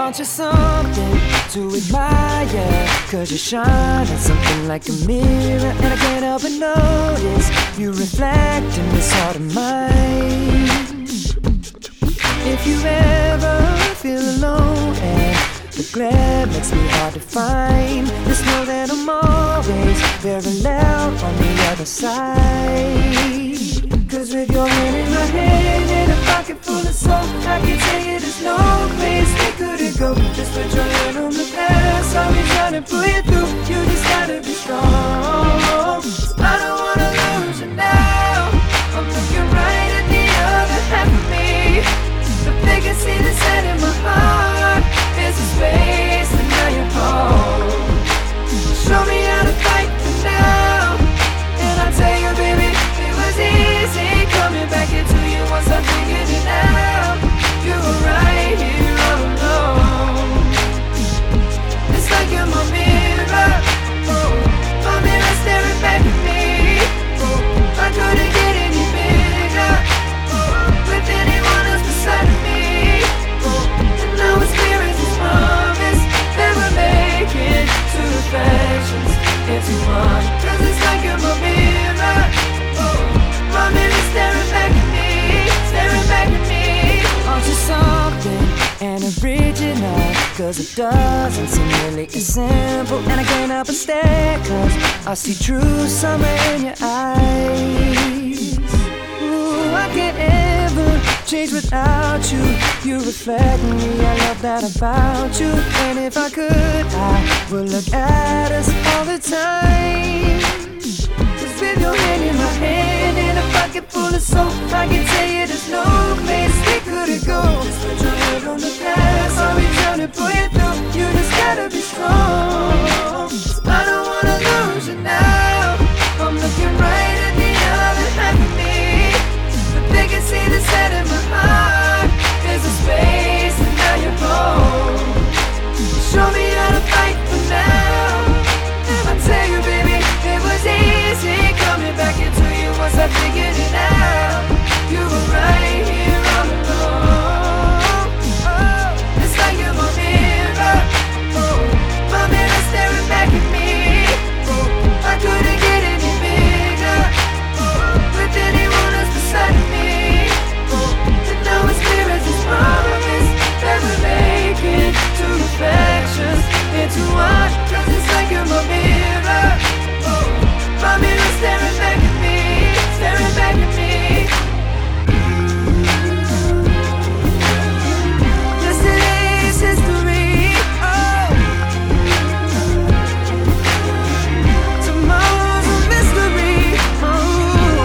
Aren't you something to admire? 'Cause you shine at something like a mirror, and I can't help but notice you reflect in this heart of mine. If you ever feel alone and the glare makes me hard to find, just know that I'm always very loud on the other side. 'Cause with your hand in my hand and a pocket full of soap, I can tell you there's no place we couldn't go. Just put your hand on the past, I'll be trying to pull you through. You just gotta be strong. I don't wanna lose you now. I'm looking right at the other half of me. If they can see the set in my heart, there's a space and now you're home. Show me how to fight for now, and I'll tell you, baby, it was easy coming back into you once I figured it out. You were right here all alone. It's like you're my mirror, oh, my mirror staring back at me. Oh, I couldn't get any bigger, oh, with anyone else beside of me. Oh, and now it's clear as this promise that we're making two reflections into one. 'Cause it's like you're my mirror, oh, my mirror staring back at me, staring back at me. Aren't you something and original? 'Cause it doesn't seem really as simple, and I can't help but stare, 'cause I see true summer in your eyes. Ooh, I can't ever change without you. You reflect me, I love that about you. And if I could, I would look at us all the time. 'Cause with your hand in my hand and a pocket full of soap, I can tell you there's no place we couldn't go. Just put your head on the past, I'll be trying to pull you through. You just gotta be strong. I don't wanna lose you now. I'm looking right at the other half of me. But they can see the set in my heart. There's a space and now you're home. Show me how to fight for now, and I tell you, baby, it was easy coming back into you once I figured it out. You were right here all along. Oh, it's like you're my mirror, oh, my mirror staring back at me. Oh, I couldn't get any bigger, oh, with anyone else beside of me. Oh, and now it's clear as this promise that we're making two reflections into one. 'Cause it's like you're my mirror, oh, my mirror staring back at me, staring back at me. Yesterday's history, oh, tomorrow's a mystery, oh.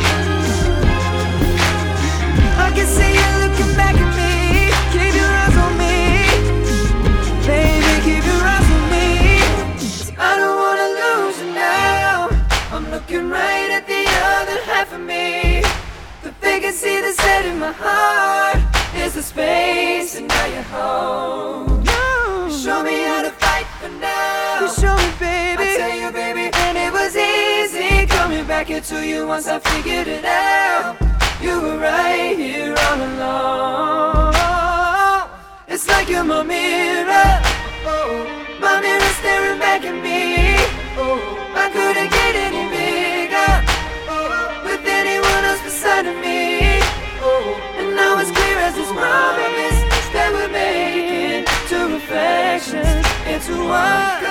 I can see you looking back at me. Keep your eyes on me, baby, keep your eyes on me. I don't wanna lose you now. I'm looking right at the other half of me. But they can see the set in my heart. There's a space and now you're home. You show me how to fight for now. You show me, baby, I tell you, baby, and it was easy coming back into you once I figured it out. You were right here all along. It's like you're my mirror, oh, my mirror staring back at me. Oh, I couldn't get any bigger, oh, with anyone else beside of me. Oh, and now it's clear as this promise that we're making two reflections into one.